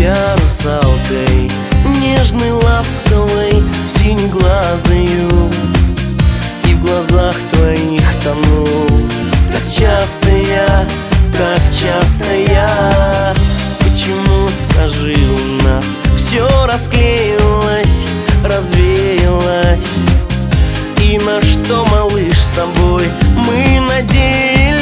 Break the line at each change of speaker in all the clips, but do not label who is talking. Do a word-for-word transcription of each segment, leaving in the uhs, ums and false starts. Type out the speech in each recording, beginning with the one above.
тебя русалкой, нежной, ласковой, синеглазою, и в глазах твоих тону. Так часто я, так часто я. Почему, скажи, у нас все расклеилось, развеялось? И на что, малыш, с тобой мы надеялись?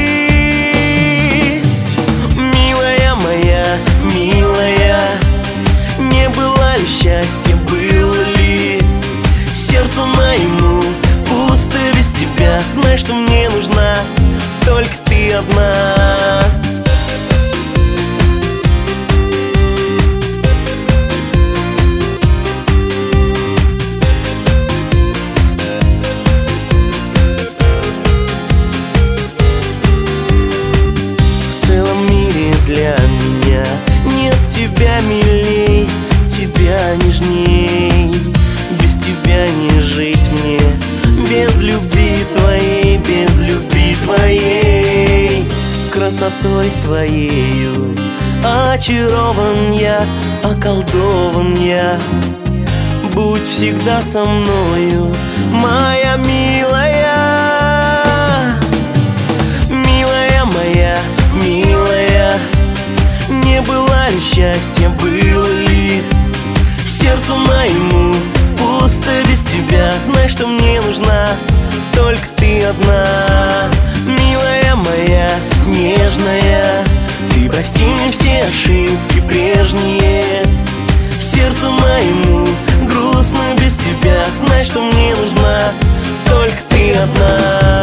Милая моя, милая, не было ли счастья, было ли сердцу моему пусто без тебя? Знай, что мне нужна только ты одна. Для меня нет тебя милей, тебя нежней. Без тебя не жить мне, без любви твоей, без любви твоей. Красотой твоею очарован я, околдован я. Будь всегда со мною, моя милая. Милая моя, милая, не было ли счастья, было ли сердцу моему пусто без тебя? Знай, что мне нужна только ты одна. Милая моя, нежная, ты прости мне все ошибки прежние. Сердцу моему грустно без тебя. Знай, что мне нужна только ты одна.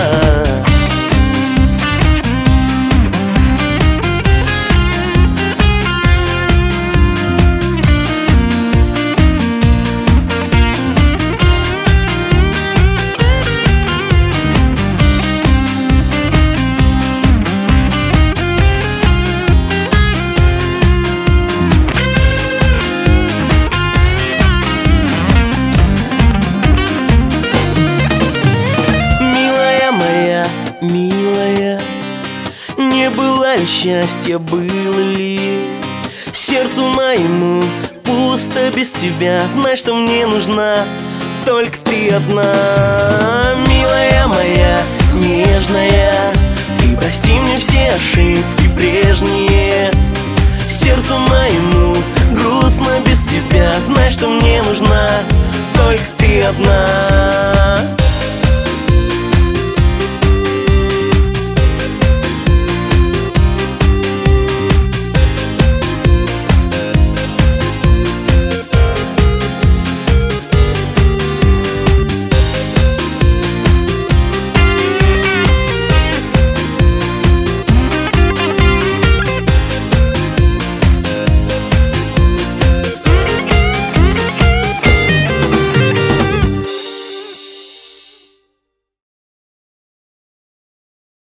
Милая, не было ли счастья, было ли сердцу моему пусто без тебя? Знай, что мне нужна только ты одна. Милая моя, нежная, ты прости мне все ошибки прежние. Сердцу моему грустно без тебя. Знай, что мне нужна только ты одна.